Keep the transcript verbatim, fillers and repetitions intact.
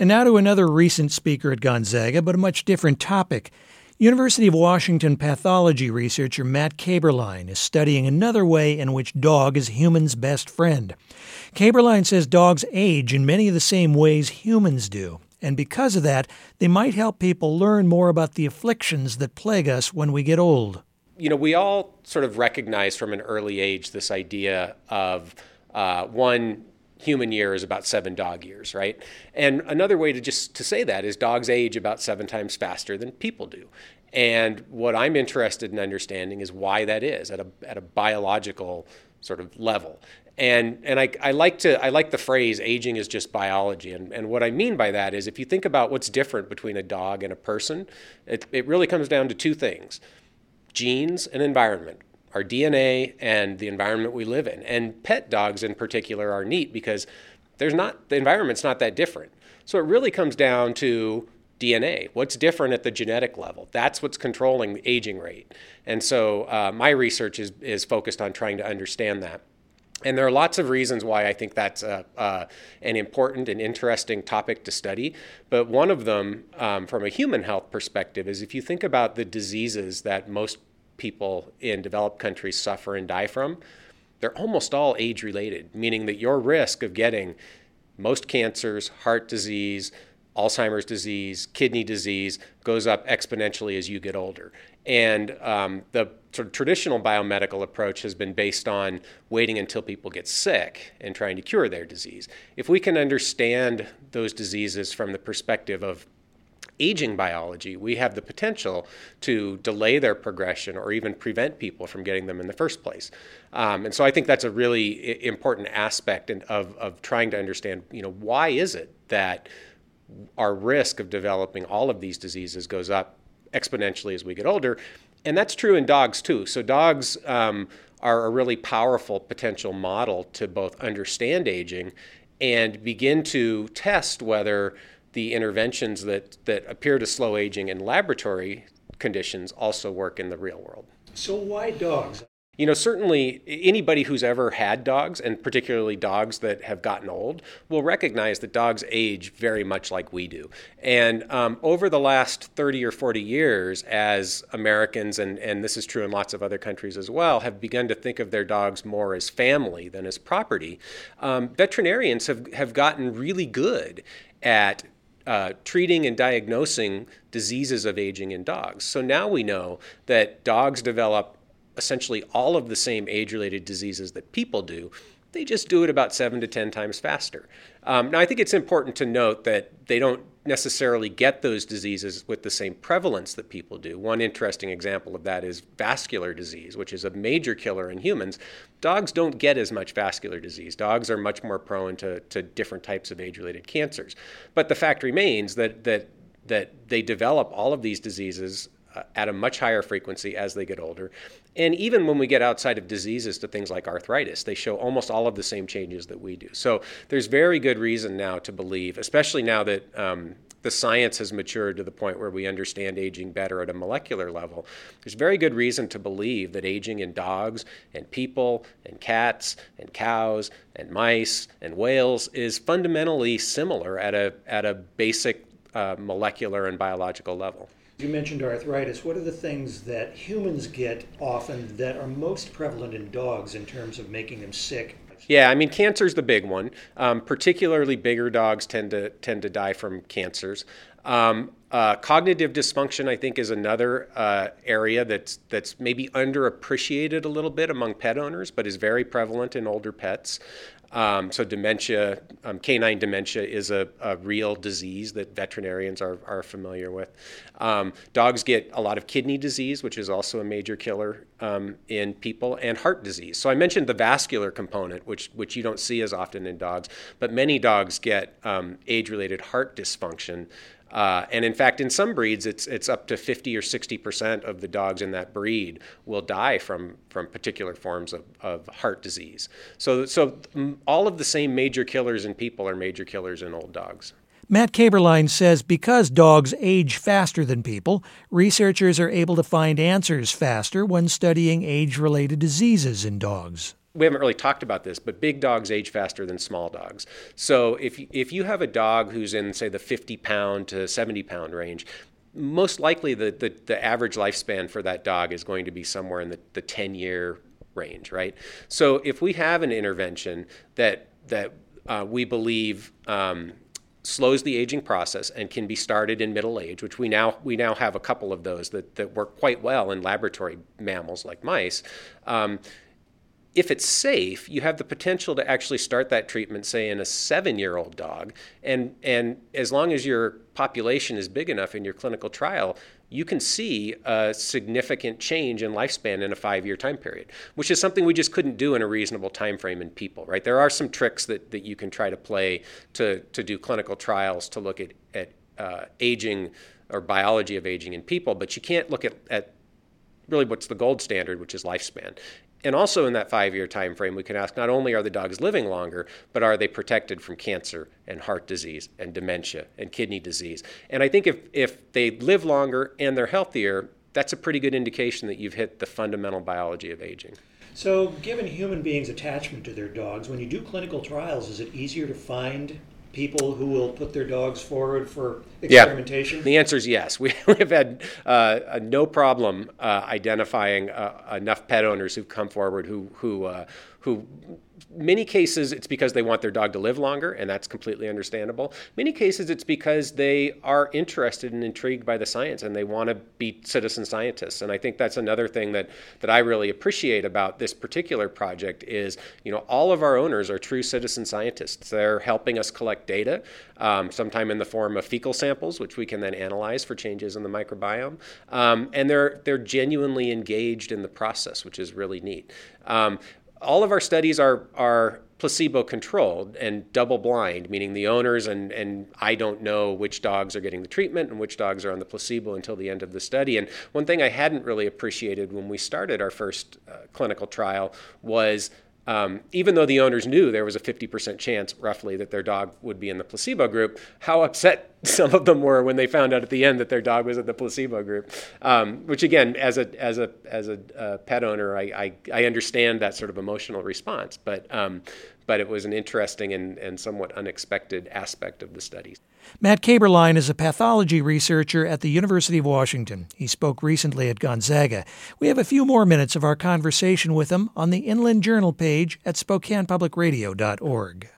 And now to another recent speaker at Gonzaga, but a much different topic. University of Washington pathology researcher Matt Kaeberlein is studying another way in which dog is humans' best friend. Kaeberlein says dogs age in many of the same ways humans do, and because of that, they might help people learn more about the afflictions that plague us when we get old. You know, we all sort of recognize from an early age this idea of uh, one human year is about seven dog years, right? And another way to just to say that is dogs age about seven times faster than people do. And what I'm interested in understanding is why that is at a at a biological sort of level. And and I, I like to I like the phrase aging is just biology. And, and what I mean by that is if you think about what's different between a dog and a person, it, it really comes down to two things: genes and environment. Our D N A and the environment we live in. And pet dogs in particular are neat because there's not the environment's not that different. So it really comes down to D N A. What's different at the genetic level? That's what's controlling the aging rate. And so uh, my research is is focused on trying to understand that. And there are lots of reasons why I think that's a, uh, an important and interesting topic to study. But one of them, um, from a human health perspective, is if you think about the diseases that most people in developed countries suffer and die from, they're almost all age-related, meaning that your risk of getting most cancers, heart disease, Alzheimer's disease, kidney disease goes up exponentially as you get older. And um, the sort of traditional biomedical approach has been based on waiting until people get sick and trying to cure their disease. If we can understand those diseases from the perspective of aging biology, we have the potential to delay their progression or even prevent people from getting them in the first place. Um, and so I think that's a really I- important aspect in, of, of trying to understand, you know, why is it that our risk of developing all of these diseases goes up exponentially as we get older? And that's true in dogs too. So dogs um, are a really powerful potential model to both understand aging and begin to test whether the interventions that, that appear to slow aging in laboratory conditions also work in the real world. So why dogs? You know, certainly anybody who's ever had dogs, and particularly dogs that have gotten old, will recognize that dogs age very much like we do. And um, over the last thirty or forty years, as Americans, and, and this is true in lots of other countries as well, have begun to think of their dogs more as family than as property, um, veterinarians have, have gotten really good at Uh, treating and diagnosing diseases of aging in dogs. So now we know that dogs develop essentially all of the same age-related diseases that people do. They just do it about seven to ten times faster. Um, now, I think it's important to note that they don't necessarily get those diseases with the same prevalence that people do. One interesting example of that is vascular disease, which is a major killer in humans. Dogs don't get as much vascular disease. Dogs are much more prone to, to different types of age-related cancers. But the fact remains that that that they develop all of these diseases uh, at a much higher frequency as they get older. And even when we get outside of diseases to things like arthritis, they show almost all of the same changes that we do. So there's very good reason now to believe, especially now that um, the science has matured to the point where we understand aging better at a molecular level, there's very good reason to believe that aging in dogs and people and cats and cows and mice and whales is fundamentally similar at a, at a basic uh, molecular and biological level. You mentioned arthritis. What are the things that humans get often that are most prevalent in dogs in terms of making them sick? Yeah, I mean, cancer's the big one. Um, particularly bigger dogs tend to tend to die from cancers. Um, uh, cognitive dysfunction, I think, is another uh, area that's that's maybe underappreciated a little bit among pet owners, but is very prevalent in older pets. Um, so dementia, um, canine dementia is a, a real disease that veterinarians are, are familiar with. Um, dogs get a lot of kidney disease, which is also a major killer um, in people, and heart disease. So I mentioned the vascular component, which which you don't see as often in dogs, but many dogs get um, age-related heart dysfunction. Uh, and in fact, in some breeds, it's it's up to fifty or sixty percent of the dogs in that breed will die from, from particular forms of, of heart disease. So, so all of the same major killers in people are major killers in old dogs. Matt Kaeberlein says because dogs age faster than people, researchers are able to find answers faster when studying age-related diseases in dogs. we haven't really talked about this, but big dogs age faster than small dogs. So if if you have a dog who's in, say, the fifty pound to seventy pound range, most likely the, the, the average lifespan for that dog is going to be somewhere in the, the ten year range, right? So if we have an intervention that that uh, we believe um, slows the aging process and can be started in middle age, which we now we now have a couple of those that, that work quite well in laboratory mammals like mice. Um, If it's safe, you have the potential to actually start that treatment, say, in a seven-year-old dog. And, and as long as your population is big enough in your clinical trial, you can see a significant change in lifespan in a five-year time period, which is something we just couldn't do in a reasonable time frame in people, right? There are some tricks that, that you can try to play to, to do clinical trials to look at, at uh, aging or biology of aging in people, but you can't look at, at really what's the gold standard, which is lifespan. And also in that five-year time frame, we can ask not only are the dogs living longer, but are they protected from cancer and heart disease and dementia and kidney disease? And I think if, if they live longer and they're healthier, that's a pretty good indication that you've hit the fundamental biology of aging. So given human beings' attachment to their dogs, when you do clinical trials, is it easier to find people who will put their dogs forward for experimentation? Yeah. The answer is yes. We have had uh, no problem uh, identifying uh, enough pet owners who've come forward who who uh, who. Many cases, it's because they want their dog to live longer, and that's completely understandable. Many cases, it's because they are interested and intrigued by the science, and they want to be citizen scientists. And I think that's another thing that, that I really appreciate about this particular project is, you know, all of our owners are true citizen scientists. They're helping us collect data, um, sometime in the form of fecal samples, which we can then analyze for changes in the microbiome. Um, and they're they're genuinely engaged in the process, which is really neat. Um, All of our studies are are placebo-controlled and double-blind, meaning the owners and, and I don't know which dogs are getting the treatment and which dogs are on the placebo until the end of the study. And one thing I hadn't really appreciated when we started our first uh, clinical trial was Um, even though the owners knew there was a fifty percent chance, roughly, that their dog would be in the placebo group, how upset some of them were when they found out at the end that their dog was in the placebo group. Um, which, again, as a as a as a uh, pet owner, I, I I understand that sort of emotional response, but um, but it was an interesting and, and somewhat unexpected aspect of the studies. Matt Kaeberlein is a pathology researcher at the University of Washington. He spoke recently at Gonzaga. We have a few more minutes of our conversation with him on the Inland Journal page at Spokane Public Radio dot org.